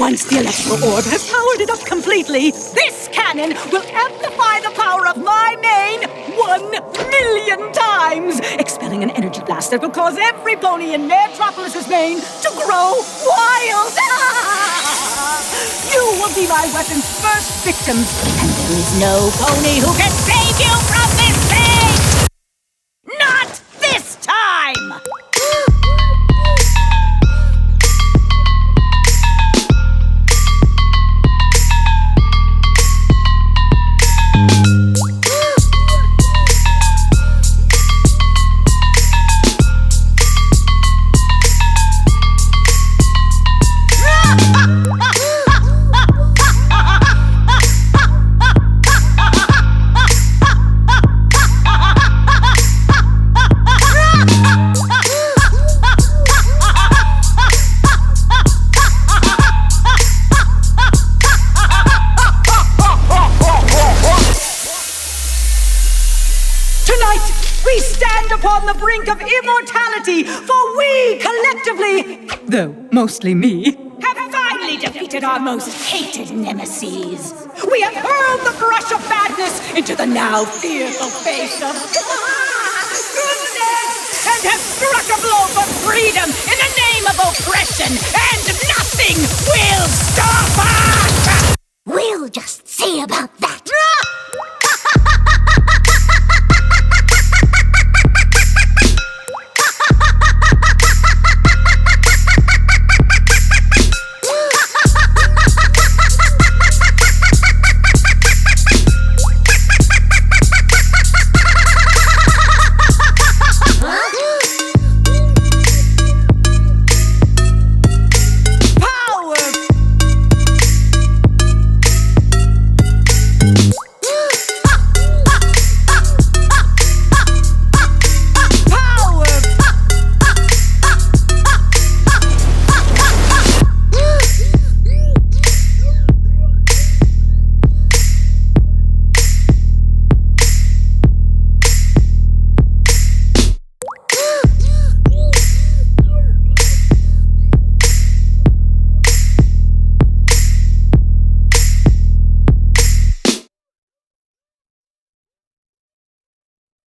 Once the electro orb has powered it up completely, this cannon will amplify the power of my main 1,000,000 times, expelling an energy blast that will cause every pony in Metropolis's mane to grow wild. You will be my weapon's first victims, and there is no pony who can save you from this thing! Not this time! We stand upon the brink of immortality, for we collectively, though mostly me, have finally defeated our most hated nemesis. We have hurled the brush of badness into the now fearful face of goodness, and have struck a blow for freedom in the name of oppression, and nothing will stop us! We'll just see about that.